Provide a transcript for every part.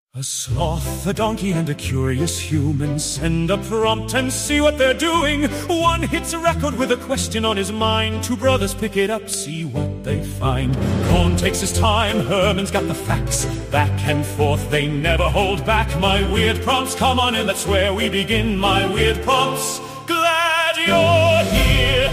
A sloth, a donkey, and a curious human send a prompt and see what they're doing. One hits a record with a question on his mind. Two brothers pick it up, see what they find. Cohn takes his time, Herman's got the facts. Back and forth, they never hold back. My weird prompts, come on in, that's where we begin. My weird prompts, glad you're here.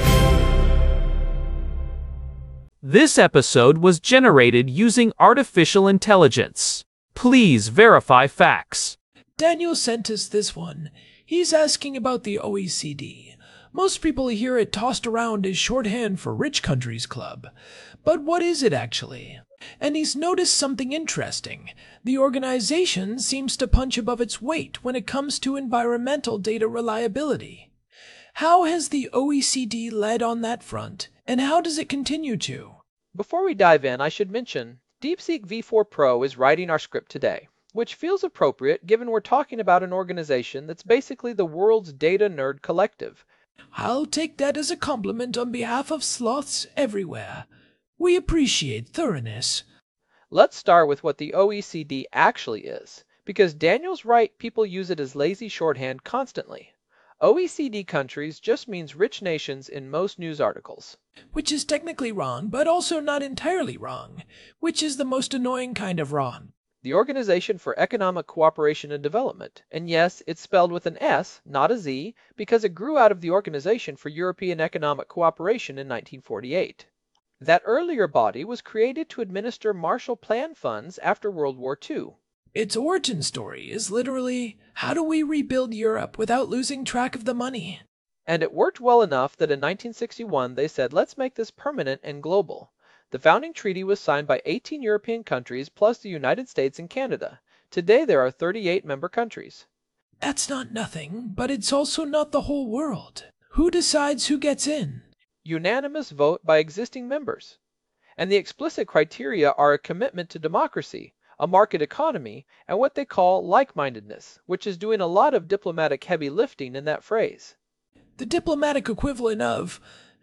This episode was generated using artificial intelligence. Please verify facts. Daniel sent us this one. He's asking about the OECD. Most people hear it tossed around as shorthand for Rich Countries Club. But what is it actually? And he's noticed something interesting. The organization seems to punch above its weight when it comes to environmental data reliability. How has the OECD led on that front, and how does it continue to? Before we dive in, I should mention DeepSeek V4 Pro is writing our script today, which feels appropriate given we're talking about an organization that's basically the world's data nerd collective. I'll take that as a compliment on behalf of sloths everywhere. We appreciate thoroughness. Let's start with what the OECD actually is, because Daniel's right, people use it as lazy shorthand constantly. OECD countries just means rich nations in most news articles. Which is technically wrong, but also not entirely wrong, which is the most annoying kind of wrong. The Organization for Economic Cooperation and Development, and yes, it's spelled with an S, not a Z, because it grew out of the Organization for European Economic Cooperation in 1948. That earlier body was created to administer Marshall Plan funds after World War II. Its origin story is literally, how do we rebuild Europe without losing track of the money? And it worked well enough that in 1961 they said, let's make this permanent and global. The founding treaty was signed by 18 European countries plus the United States and Canada. Today there are 38 member countries. That's not nothing, but it's also not the whole world. Who decides who gets in? Unanimous vote by existing members. And the explicit criteria are a commitment to democracy, a market economy, and what they call like-mindedness, which is doing a lot of diplomatic heavy lifting in that phrase. The diplomatic equivalent of,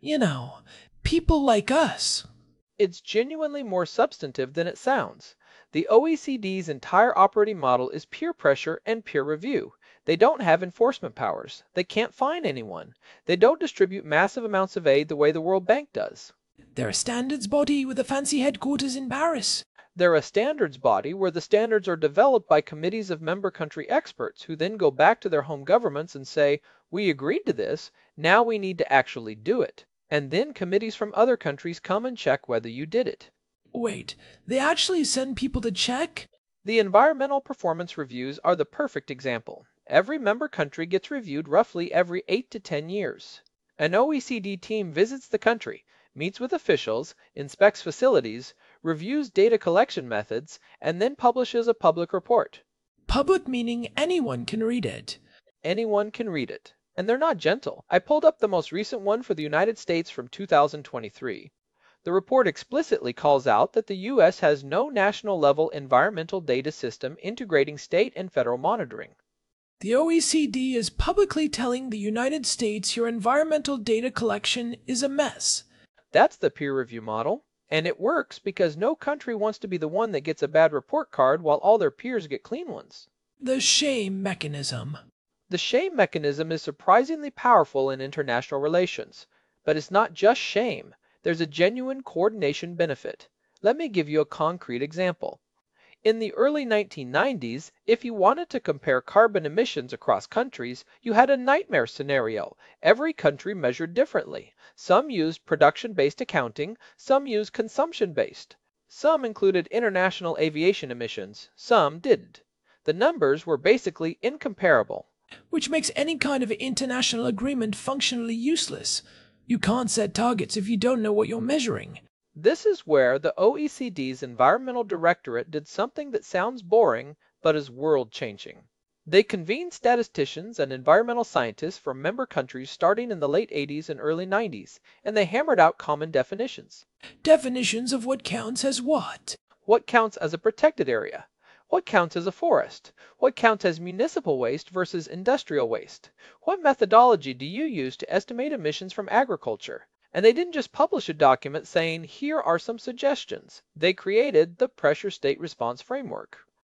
people like us. It's genuinely more substantive than it sounds. The OECD's entire operating model is peer pressure and peer review. They don't have enforcement powers. They can't fine anyone. They don't distribute massive amounts of aid the way the World Bank does. They're a standards body with a fancy headquarters in Paris. They're a standards body where the standards are developed by committees of member country experts who then go back to their home governments and say, we agreed to this, now we need to actually do it. And then committees from other countries come and check whether you did it. Wait, they actually send people to check? The environmental performance reviews are the perfect example. Every member country gets reviewed roughly every 8 to 10 years. An OECD team visits the country, meets with officials, inspects facilities, reviews data collection methods, and then publishes a public report. Public meaning anyone can read it. Anyone can read it. And they're not gentle. I pulled up the most recent one for the United States from 2023. The report explicitly calls out that the U.S. has no national-level environmental data system integrating state and federal monitoring. The OECD is publicly telling the United States your environmental data collection is a mess. That's the peer review model. And it works because no country wants to be the one that gets a bad report card while all their peers get clean ones. The shame mechanism. The shame mechanism is surprisingly powerful in international relations. But it's not just shame. There's a genuine coordination benefit. Let me give you a concrete example. In the early 1990s, if you wanted to compare carbon emissions across countries, you had a nightmare scenario. Every country measured differently. Some used production-based accounting, some used consumption-based. Some included international aviation emissions, some didn't. The numbers were basically incomparable. Which makes any kind of international agreement functionally useless. You can't set targets if you don't know what you're measuring. This is where the OECD's Environmental Directorate did something that sounds boring, but is world-changing. They convened statisticians and environmental scientists from member countries starting in the late 80s and early 90s, and they hammered out common definitions. Definitions of what counts as what? What counts as a protected area? What counts as a forest? What counts as municipal waste versus industrial waste? What methodology do you use to estimate emissions from agriculture? And they didn't just publish a document saying, here are some suggestions. They created the Pressure State Response Framework.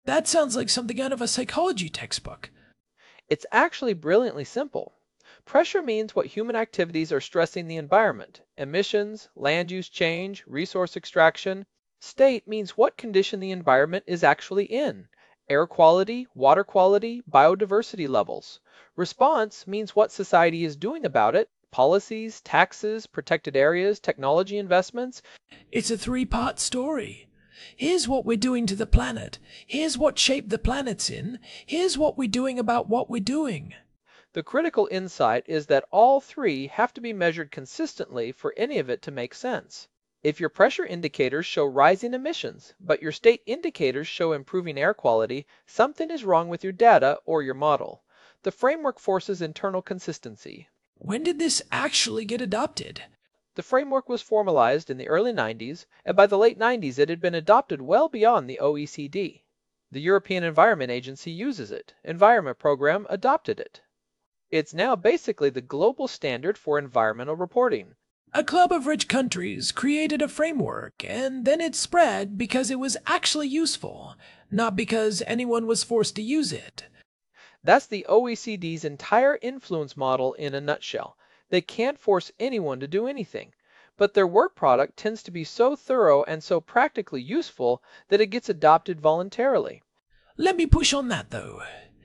That sounds like something out of a psychology textbook. It's actually brilliantly simple. Pressure means what human activities are stressing the environment. Emissions, land use change, resource extraction. State means what condition the environment is actually in. Air quality, water quality, biodiversity levels. Response means what society is doing about it. Policies, taxes, protected areas, technology investments. It's a three-part story. Here's what we're doing to the planet. Here's what shape the planet's in. Here's what we're doing about what we're doing. The critical insight is that all three have to be measured consistently for any of it to make sense. If your pressure indicators show rising emissions, but your state indicators show improving air quality, something is wrong with your data or your model. The framework forces internal consistency. When did this actually get adopted? The framework was formalized in the early 90s, and by the late 90s it had been adopted well beyond the OECD. The European Environment Agency uses it. Environment Program adopted it. It's now basically the global standard for environmental reporting. A club of rich countries created a framework, and then it spread because it was actually useful, not because anyone was forced to use it. That's the OECD's entire influence model in a nutshell. They can't force anyone to do anything, but their work product tends to be so thorough and so practically useful that it gets adopted voluntarily. Let me push on that, though.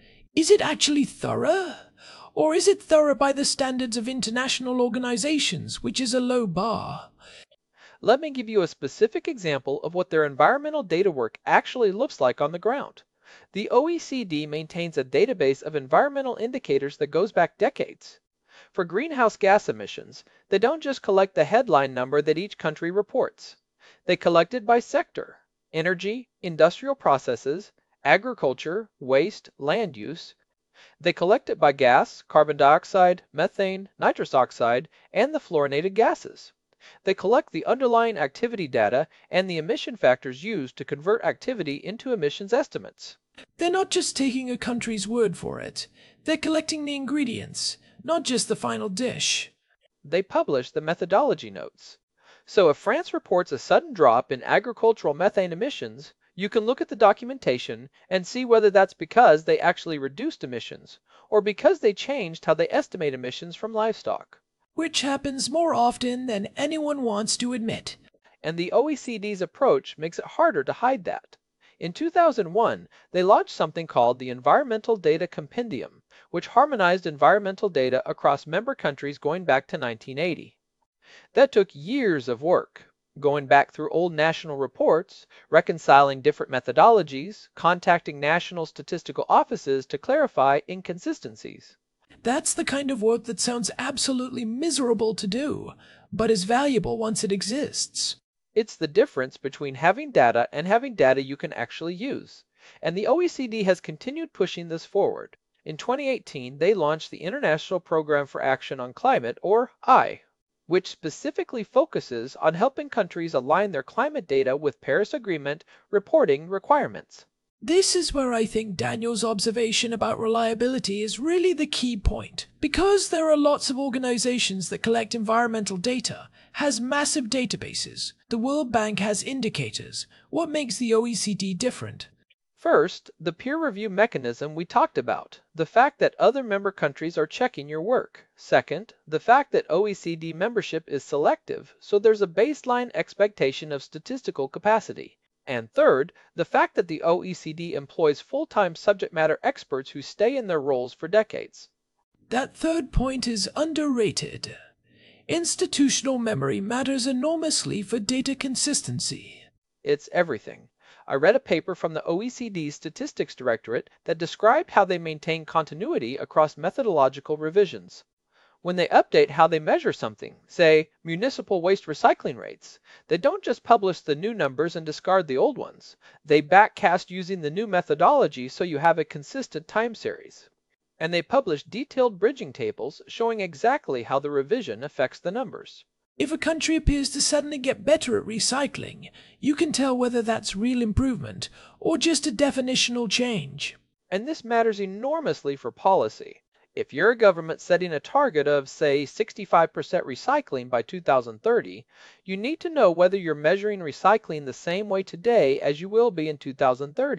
Is it actually thorough? Or is it thorough by the standards of international organizations, which is a low bar? Let me give you a specific example of what their environmental data work actually looks like on the ground. The OECD maintains a database of environmental indicators that goes back decades. For greenhouse gas emissions, they don't just collect the headline number that each country reports. They collect it by sector: energy, industrial processes, agriculture, waste, land use. They collect it by gas, carbon dioxide, methane, nitrous oxide, and the fluorinated gases. They collect the underlying activity data and the emission factors used to convert activity into emissions estimates. They're not just taking a country's word for it. They're collecting the ingredients, not just the final dish. They publish the methodology notes. So if France reports a sudden drop in agricultural methane emissions, you can look at the documentation and see whether that's because they actually reduced emissions, or because they changed how they estimate emissions from livestock. Which happens more often than anyone wants to admit. And the OECD's approach makes it harder to hide that. In 2001, they launched something called the Environmental Data Compendium, which harmonized environmental data across member countries going back to 1980. That took years of work, going back through old national reports, reconciling different methodologies, contacting national statistical offices to clarify inconsistencies. That's the kind of work that sounds absolutely miserable to do, but is valuable once it exists. It's the difference between having data and having data you can actually use. And the OECD has continued pushing this forward. In 2018, they launched the International Programme for Action on Climate, or I, which specifically focuses on helping countries align their climate data with Paris Agreement reporting requirements. This is where I think Daniel's observation about reliability is really the key point. Because there are lots of organizations that collect environmental data, has massive databases. The World Bank has indicators. What makes the OECD different? First, the peer review mechanism we talked about, the fact that other member countries are checking your work. Second, the fact that OECD membership is selective, so there's a baseline expectation of statistical capacity. And third, the fact that the OECD employs full-time subject matter experts who stay in their roles for decades. That third point is underrated. Institutional memory matters enormously for data consistency. It's everything. I read a paper from the OECD's Statistics Directorate that described how they maintain continuity across methodological revisions. When they update how they measure something, say municipal waste recycling rates, they don't just publish the new numbers and discard the old ones. They backcast using the new methodology so you have a consistent time series. And they publish detailed bridging tables showing exactly how the revision affects the numbers. If a country appears to suddenly get better at recycling, you can tell whether that's real improvement or just a definitional change. And this matters enormously for policy. If you're a government setting a target of, say, 65% recycling by 2030, you need to know whether you're measuring recycling the same way today as you will be in 2030.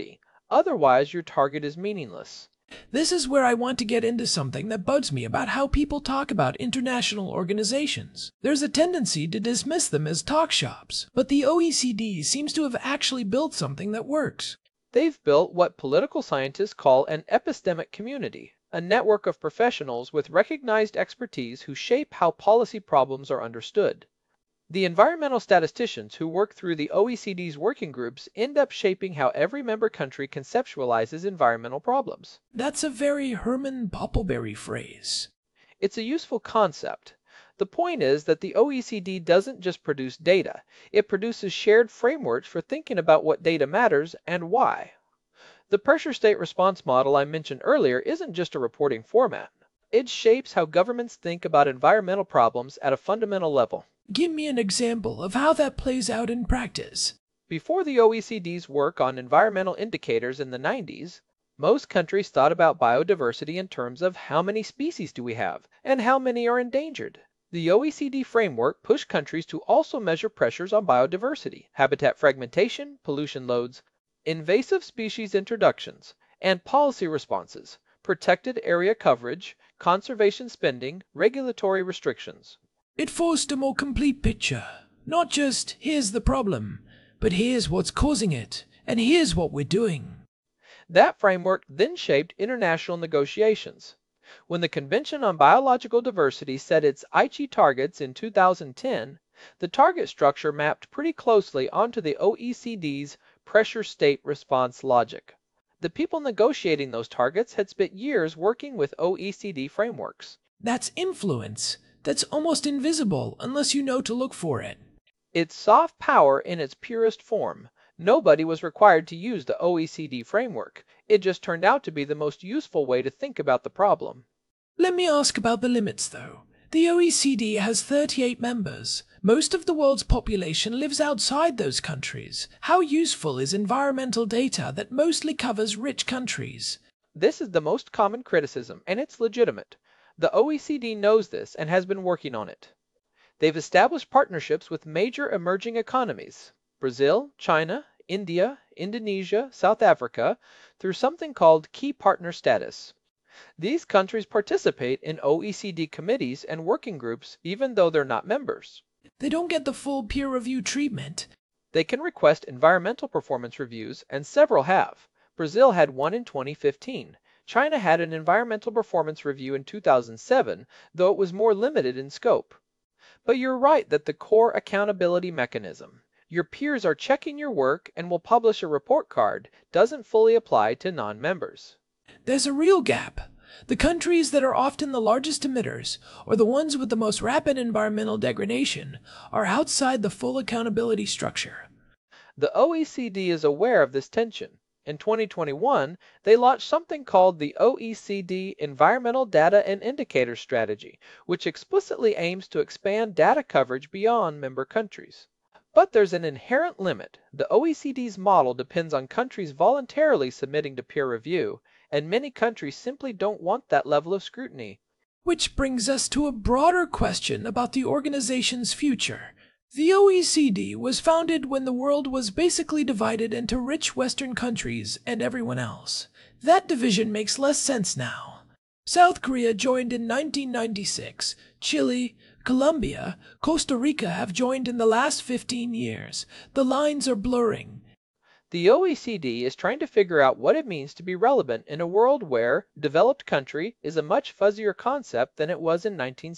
Otherwise, your target is meaningless. This is where I want to get into something that bugs me about how people talk about international organizations. There's a tendency to dismiss them as talk shops, but the OECD seems to have actually built something that works. They've built what political scientists call an epistemic community, a network of professionals with recognized expertise who shape how policy problems are understood. The environmental statisticians who work through the OECD's working groups end up shaping how every member country conceptualizes environmental problems. That's a very Herman Poppleberry phrase. It's a useful concept. The point is that the OECD doesn't just produce data, it produces shared frameworks for thinking about what data matters and why. The pressure state response model I mentioned earlier isn't just a reporting format. It shapes how governments think about environmental problems at a fundamental level. Give me an example of how that plays out in practice. Before the OECD's work on environmental indicators in the 90s, most countries thought about biodiversity in terms of how many species do we have and how many are endangered. The OECD framework pushed countries to also measure pressures on biodiversity, habitat fragmentation, pollution loads, invasive species introductions, and policy responses, protected area coverage, conservation spending, regulatory restrictions. It forced a more complete picture. Not just, here's the problem, but here's what's causing it, and here's what we're doing. That framework then shaped international negotiations. When the Convention on Biological Diversity set its Aichi targets in 2010, the target structure mapped pretty closely onto the OECD's pressure state response logic. The people negotiating those targets had spent years working with OECD frameworks. That's influence. That's almost invisible unless you know to look for it. It's soft power in its purest form. Nobody was required to use the OECD framework. It just turned out to be the most useful way to think about the problem. Let me ask about the limits, though. The OECD has 38 members. Most of the world's population lives outside those countries. How useful is environmental data that mostly covers rich countries? This is the most common criticism, and it's legitimate. The OECD knows this and has been working on it. They've established partnerships with major emerging economies, Brazil, China, India, Indonesia, South Africa, through something called Key Partner Status. These countries participate in OECD committees and working groups even though they're not members. They don't get the full peer review treatment. They can request environmental performance reviews, and several have. Brazil had one in 2015. China had an environmental performance review in 2007, though it was more limited in scope. But you're right that the core accountability mechanism, your peers are checking your work and will publish a report card, doesn't fully apply to non-members. There's a real gap. The countries that are often the largest emitters, or the ones with the most rapid environmental degradation, are outside the full accountability structure. The OECD is aware of this tension. In 2021, they launched something called the OECD Environmental Data and Indicators Strategy, which explicitly aims to expand data coverage beyond member countries. But there's an inherent limit. The OECD's model depends on countries voluntarily submitting to peer review, and many countries simply don't want that level of scrutiny. Which brings us to a broader question about the organization's future. The OECD was founded when the world was basically divided into rich Western countries and everyone else. That division makes less sense now. South Korea joined in 1996. Chile, Colombia, Costa Rica have joined in the last 15 years. The lines are blurring. The OECD is trying to figure out what it means to be relevant in a world where developed country is a much fuzzier concept than it was in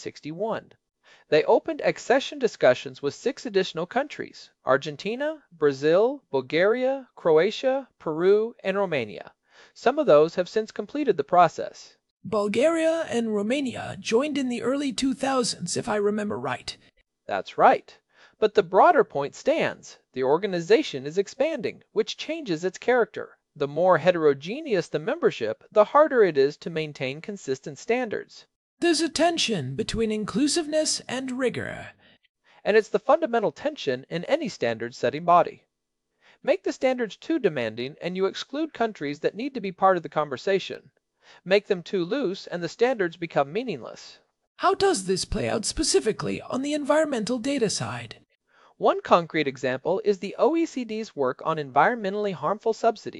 1961. They opened accession discussions with 6 additional countries: Argentina, Brazil, Bulgaria, Croatia, Peru, and Romania. Some of those have since completed the process. Bulgaria and Romania joined in the early 2000s, if I remember right. That's right. But the broader point stands. The organization is expanding, which changes its character. The more heterogeneous the membership, the harder it is to maintain consistent standards. There's a tension between inclusiveness and rigor. And it's the fundamental tension in any standard-setting body. Make the standards too demanding and you exclude countries that need to be part of the conversation. Make them too loose and the standards become meaningless. How does this play out specifically on the environmental data side? One concrete example is the OECD's work on environmentally harmful subsidies.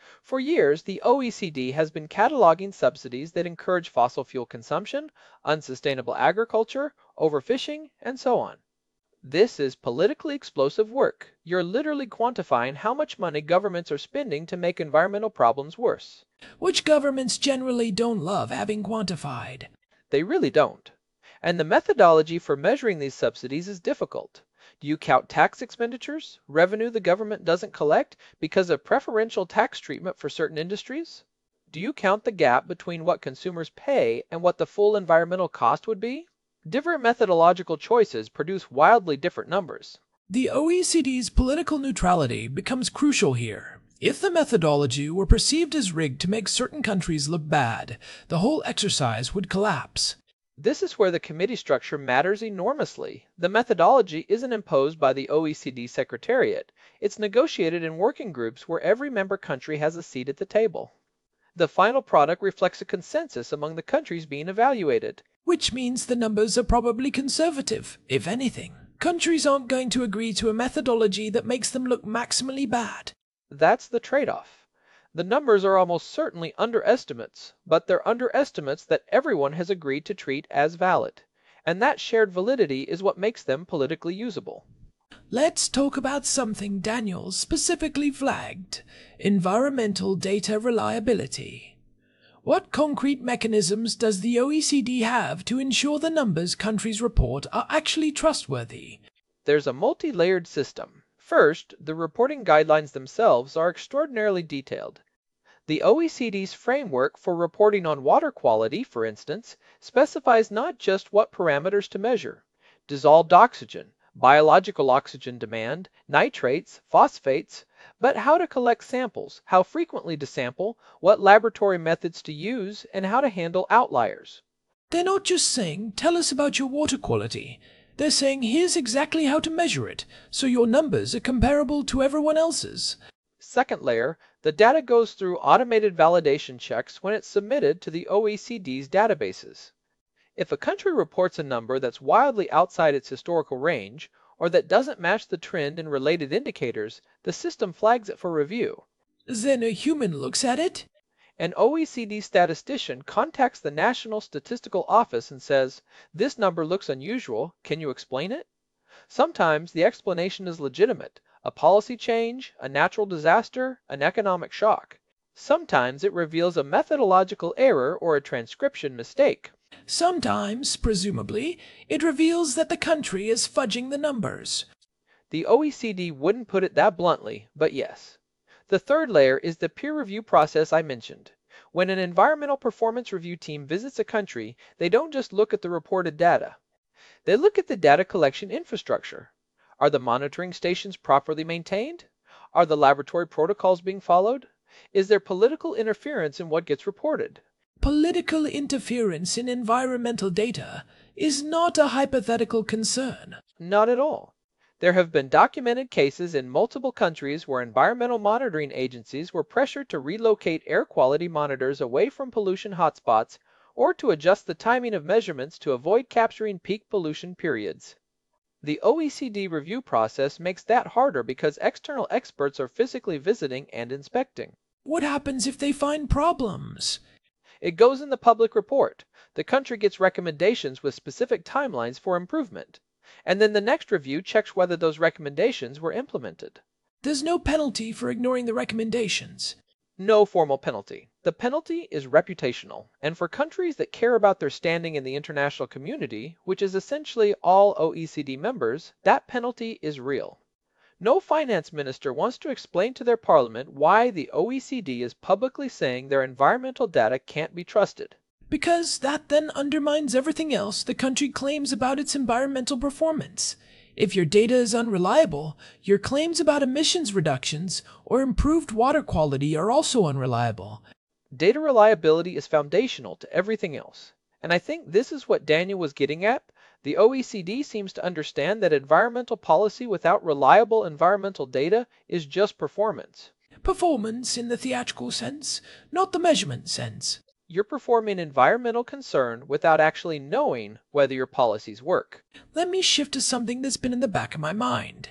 For years, the OECD has been cataloging subsidies that encourage fossil fuel consumption, unsustainable agriculture, overfishing, and so on. This is politically explosive work. You're literally quantifying how much money governments are spending to make environmental problems worse. Which governments generally don't love having quantified. They really don't. And the methodology for measuring these subsidies is difficult. Do you count tax expenditures, revenue the government doesn't collect because of preferential tax treatment for certain industries? Do you count the gap between what consumers pay and what the full environmental cost would be? Different methodological choices produce wildly different numbers. The OECD's political neutrality becomes crucial here. If the methodology were perceived as rigged to make certain countries look bad, the whole exercise would collapse. This is where the committee structure matters enormously. The methodology isn't imposed by the OECD Secretariat. It's negotiated in working groups where every member country has a seat at the table. The final product reflects a consensus among the countries being evaluated. Which means the numbers are probably conservative, if anything. Countries aren't going to agree to a methodology that makes them look maximally bad. That's the trade-off. The numbers are almost certainly underestimates, but they're underestimates that everyone has agreed to treat as valid. And that shared validity is what makes them politically usable. Let's talk about something Daniel specifically flagged: environmental data reliability. What concrete mechanisms does the OECD have to ensure the numbers countries report are actually trustworthy? There's a multi-layered system. First, the reporting guidelines themselves are extraordinarily detailed. The OECD's framework for reporting on water quality, for instance, specifies not just what parameters to measure: dissolved oxygen, biological oxygen demand, nitrates, phosphates, but how to collect samples, how frequently to sample, what laboratory methods to use, and how to handle outliers. They're not just saying, tell us about your water quality. They're saying, here's exactly how to measure it, so your numbers are comparable to everyone else's. Second layer, the data goes through automated validation checks when it's submitted to the OECD's databases. If a country reports a number that's wildly outside its historical range, or that doesn't match the trend in related indicators, the system flags it for review. Then a human looks at it. An OECD statistician contacts the National Statistical Office and says, "This number looks unusual, can you explain it?" Sometimes the explanation is legitimate: a policy change, a natural disaster, an economic shock. Sometimes it reveals a methodological error or a transcription mistake. Sometimes, presumably, it reveals that the country is fudging the numbers. The OECD wouldn't put it that bluntly, but yes. The third layer is the peer review process I mentioned. When an environmental performance review team visits a country, they don't just look at the reported data. They look at the data collection infrastructure. Are the monitoring stations properly maintained? Are the laboratory protocols being followed? Is there political interference in what gets reported? Political interference in environmental data is not a hypothetical concern. Not at all. There have been documented cases in multiple countries where environmental monitoring agencies were pressured to relocate air quality monitors away from pollution hotspots or to adjust the timing of measurements to avoid capturing peak pollution periods. The OECD review process makes that harder because external experts are physically visiting and inspecting. What happens if they find problems? It goes in the public report. The country gets recommendations with specific timelines for improvement. And then the next review checks whether those recommendations were implemented. There's no penalty for ignoring the recommendations. No formal penalty. The penalty is reputational, and for countries that care about their standing in the international community, which is essentially all OECD members, that penalty is real. No finance minister wants to explain to their parliament why the OECD is publicly saying their environmental data can't be trusted. Because that then undermines everything else the country claims about its environmental performance. If your data is unreliable, your claims about emissions reductions or improved water quality are also unreliable. Data reliability is foundational to everything else. And I think this is what Daniel was getting at. The OECD seems to understand that environmental policy without reliable environmental data is just performance. Performance in the theatrical sense, not the measurement sense. You're performing environmental concern without actually knowing whether your policies work. Let me shift to something that's been in the back of my mind.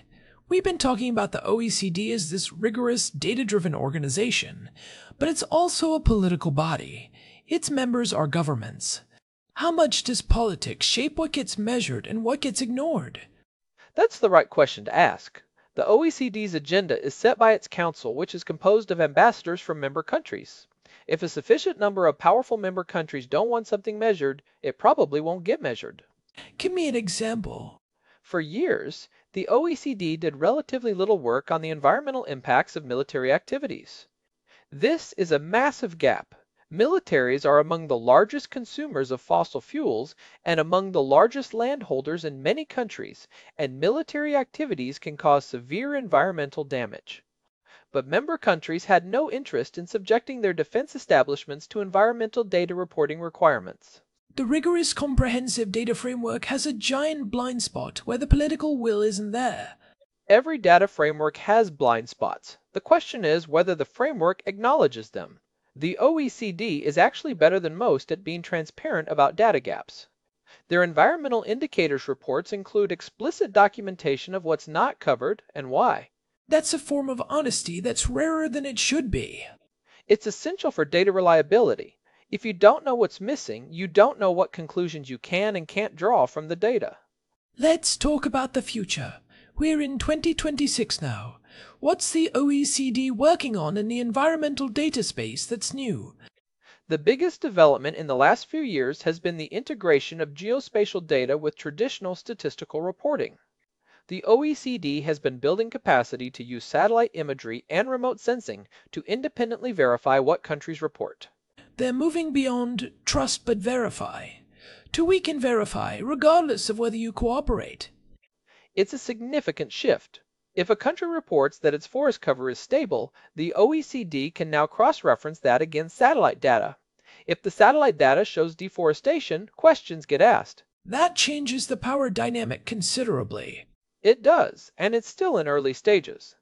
We've been talking about the OECD as this rigorous, data-driven organization, but it's also a political body. Its members are governments. How much does politics shape what gets measured and what gets ignored? That's the right question to ask. The OECD's agenda is set by its council, which is composed of ambassadors from member countries. If a sufficient number of powerful member countries don't want something measured, it probably won't get measured. Give me an example. For years, the OECD did relatively little work on the environmental impacts of military activities. This is a massive gap. Militaries are among the largest consumers of fossil fuels and among the largest landholders in many countries, and military activities can cause severe environmental damage. But member countries had no interest in subjecting their defense establishments to environmental data reporting requirements. The rigorous comprehensive data framework has a giant blind spot where the political will isn't there. Every data framework has blind spots. The question is whether the framework acknowledges them. The OECD is actually better than most at being transparent about data gaps. Their environmental indicators reports include explicit documentation of what's not covered and why. That's a form of honesty that's rarer than it should be. It's essential for data reliability. If you don't know what's missing, you don't know what conclusions you can and can't draw from the data. Let's talk about the future. We're in 2026 now. What's the OECD working on in the environmental data space that's new? The biggest development in the last few years has been the integration of geospatial data with traditional statistical reporting. The OECD has been building capacity to use satellite imagery and remote sensing to independently verify what countries report. They're moving beyond trust but verify to we can verify regardless of whether you cooperate. It's a significant shift. If a country reports that its forest cover is stable, the OECD can now cross-reference that against satellite data. If the satellite data shows deforestation, questions get asked. That changes the power dynamic considerably. It does, and it's still in early stages.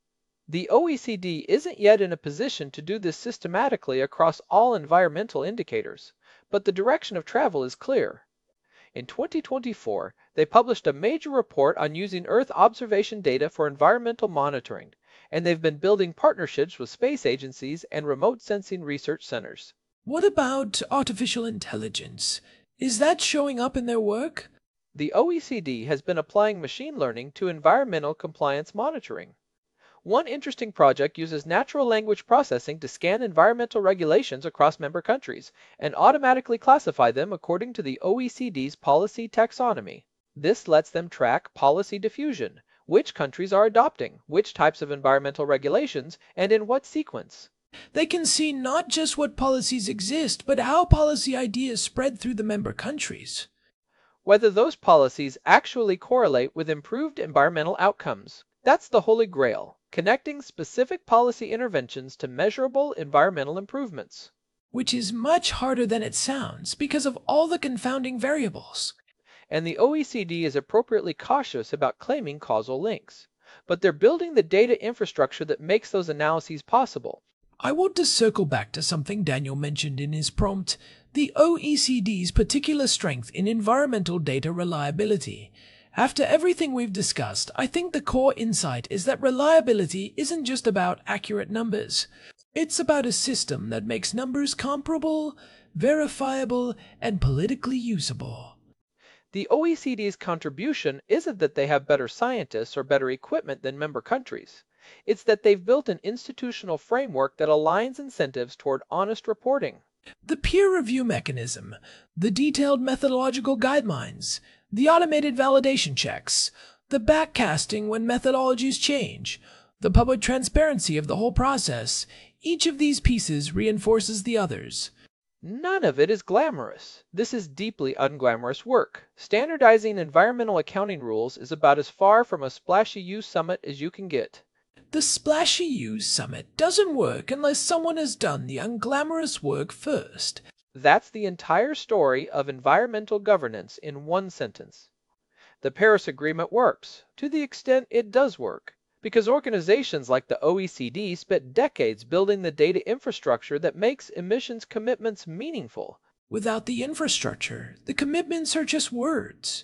The OECD isn't yet in a position to do this systematically across all environmental indicators, but the direction of travel is clear. In 2024, they published a major report on using Earth observation data for environmental monitoring, and they've been building partnerships with space agencies and remote sensing research centers. What about artificial intelligence? Is that showing up in their work? The OECD has been applying machine learning to environmental compliance monitoring. One interesting project uses natural language processing to scan environmental regulations across member countries and automatically classify them according to the OECD's policy taxonomy. This lets them track policy diffusion, which countries are adopting, which types of environmental regulations, and in what sequence. They can see not just what policies exist, but how policy ideas spread through the member countries. Whether those policies actually correlate with improved environmental outcomes. That's the Holy Grail, connecting specific policy interventions to measurable environmental improvements. Which is much harder than it sounds because of all the confounding variables. And the OECD is appropriately cautious about claiming causal links. But they're building the data infrastructure that makes those analyses possible. I want to circle back to something Daniel mentioned in his prompt, the OECD's particular strength in environmental data reliability. After everything we've discussed, I think the core insight is that reliability isn't just about accurate numbers. It's about a system that makes numbers comparable, verifiable, and politically usable. The OECD's contribution isn't that they have better scientists or better equipment than member countries. It's that they've built an institutional framework that aligns incentives toward honest reporting. The peer review mechanism, the detailed methodological guidelines, the automated validation checks, the backcasting when methodologies change, the public transparency of the whole process, each of these pieces reinforces the others. None of it is glamorous. This is deeply unglamorous work. Standardizing environmental accounting rules is about as far from a splashy use summit as you can get. The splashy use summit doesn't work unless someone has done the unglamorous work first. That's the entire story of environmental governance in one sentence. The Paris Agreement works, to the extent it does work, because organizations like the OECD spent decades building the data infrastructure that makes emissions commitments meaningful. Without the infrastructure, the commitments are just words.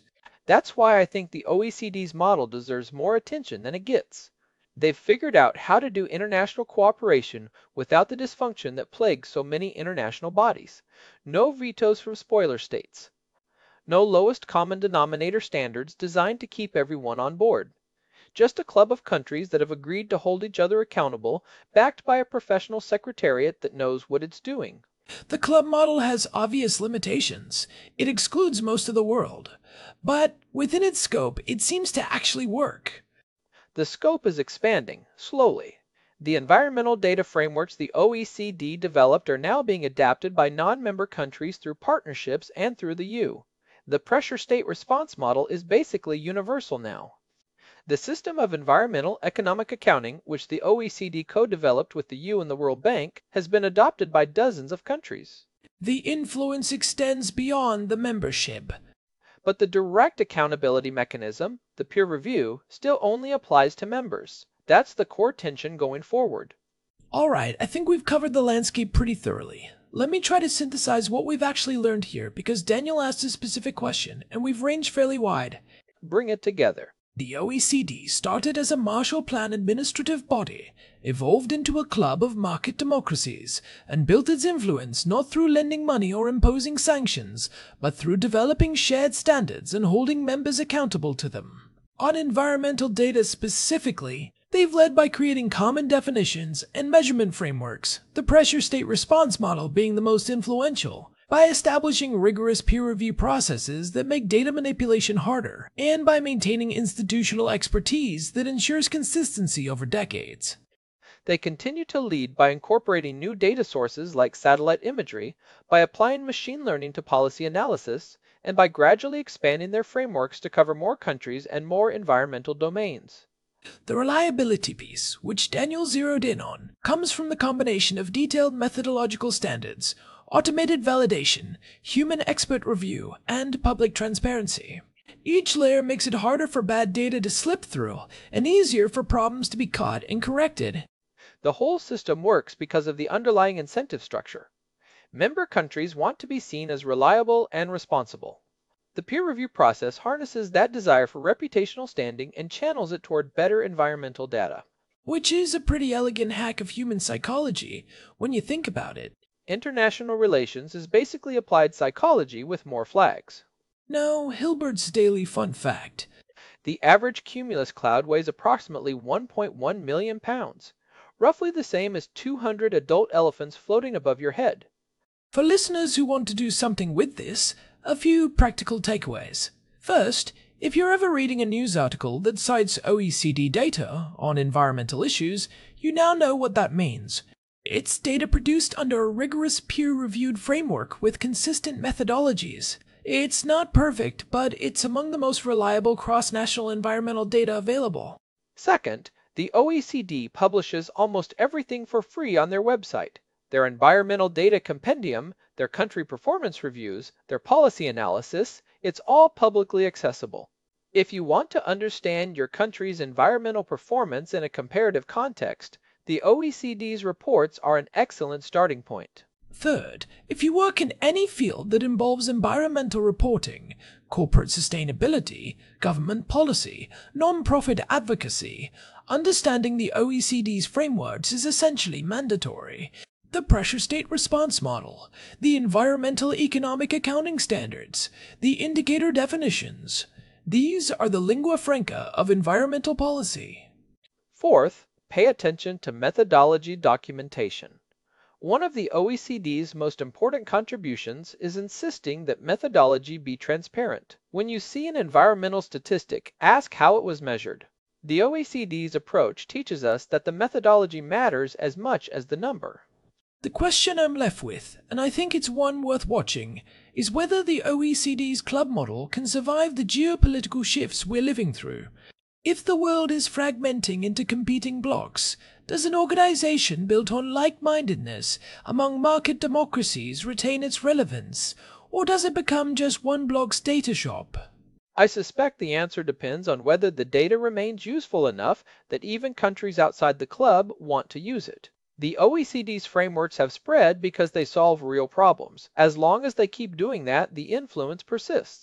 That's why I think the OECD's model deserves more attention than it gets. They've figured out how to do international cooperation without the dysfunction that plagues so many international bodies. No vetoes from spoiler states. No lowest common denominator standards designed to keep everyone on board. Just a club of countries that have agreed to hold each other accountable, backed by a professional secretariat that knows what it's doing. The club model has obvious limitations. It excludes most of the world. But within its scope, it seems to actually work. The scope is expanding, slowly. The environmental data frameworks the OECD developed are now being adapted by non-member countries through partnerships and through the U. The pressure state response model is basically universal now. The system of environmental economic accounting, which the OECD co-developed with the U and the World Bank, has been adopted by dozens of countries. The influence extends beyond the membership. But the direct accountability mechanism, the peer review, still only applies to members. That's the core tension going forward. All right, I think we've covered the landscape pretty thoroughly. Let me try to synthesize what we've actually learned here, because Daniel asked a specific question, and we've ranged fairly wide. Bring it together. The OECD started as a Marshall Plan administrative body, evolved into a club of market democracies, and built its influence not through lending money or imposing sanctions, but through developing shared standards and holding members accountable to them. On environmental data specifically, they've led by creating common definitions and measurement frameworks, the pressure state response model being the most influential, by establishing rigorous peer review processes that make data manipulation harder, and by maintaining institutional expertise that ensures consistency over decades. They continue to lead by incorporating new data sources like satellite imagery, by applying machine learning to policy analysis, and by gradually expanding their frameworks to cover more countries and more environmental domains. The reliability piece, which Daniel zeroed in on, comes from the combination of detailed methodological standards, automated validation, human expert review, and public transparency. Each layer makes it harder for bad data to slip through, and easier for problems to be caught and corrected. The whole system works because of the underlying incentive structure. Member countries want to be seen as reliable and responsible. The peer review process harnesses that desire for reputational standing and channels it toward better environmental data. Which is a pretty elegant hack of human psychology, when you think about it. International relations is basically applied psychology with more flags. No, Hilbert's daily fun fact. The average cumulus cloud weighs approximately 1.1 million pounds, roughly the same as 200 adult elephants floating above your head. For listeners who want to do something with this, a few practical takeaways. First, if you're ever reading a news article that cites OECD data on environmental issues, you now know what that means. It's data produced under a rigorous peer-reviewed framework with consistent methodologies. It's not perfect, but it's among the most reliable cross-national environmental data available. Second, the OECD publishes almost everything for free on their website. Their environmental data compendium, their country performance reviews, their policy analysis, it's all publicly accessible. If you want to understand your country's environmental performance in a comparative context, the OECD's reports are an excellent starting point. Third, if you work in any field that involves environmental reporting, corporate sustainability, government policy, non-profit advocacy, understanding the OECD's frameworks is essentially mandatory. The pressure state response model, the environmental economic accounting standards, the indicator definitions. These are the lingua franca of environmental policy. Fourth, pay attention to methodology documentation. One of the OECD's most important contributions is insisting that methodology be transparent. When you see an environmental statistic, ask how it was measured. The OECD's approach teaches us that the methodology matters as much as the number. The question I'm left with, and I think it's one worth watching, is whether the OECD's club model can survive the geopolitical shifts we're living through. If the world is fragmenting into competing blocks, does an organization built on like-mindedness among market democracies retain its relevance, or does it become just one block's data shop? I suspect the answer depends on whether the data remains useful enough that even countries outside the club want to use it. The OECD's frameworks have spread because they solve real problems. As long as they keep doing that, the influence persists.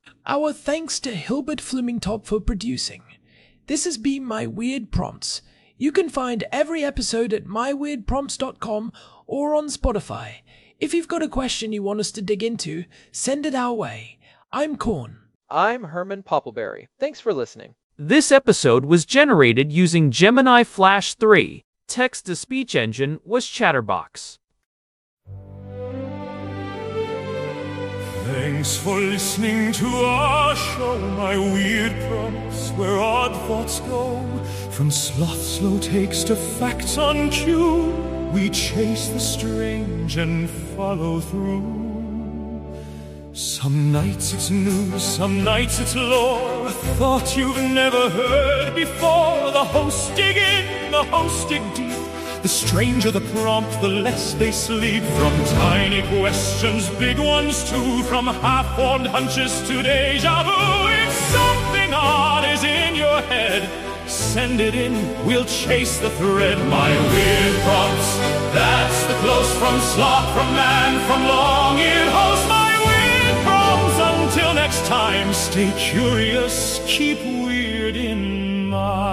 Our thanks to Hilbert Flumingtop for producing. This has been My Weird Prompts. You can find every episode at myweirdprompts.com or on Spotify. If you've got a question you want us to dig into, send it our way. I'm Corn. I'm Herman Poppleberry. Thanks for listening. This episode was generated using Gemini Flash 3. Text-to-speech engine was Chatterbox. Thanks for listening to our show, My Weird Prompts, where odd thoughts go. From sloth slow takes to facts on cue, we chase the strange and follow through. Some nights it's news, some nights it's lore, a thought you've never heard before. The hosts dig in, the hosts dig deep. The stranger the prompt, the less they sleep. From tiny questions, big ones too, from half-formed hunches to deja vu. If something odd is in your head, send it in, we'll chase the thread. My Weird Prompts, that's the close from sloth, from man, from long-eared host. My Weird Prompts, until next time, stay curious, keep weird in mind.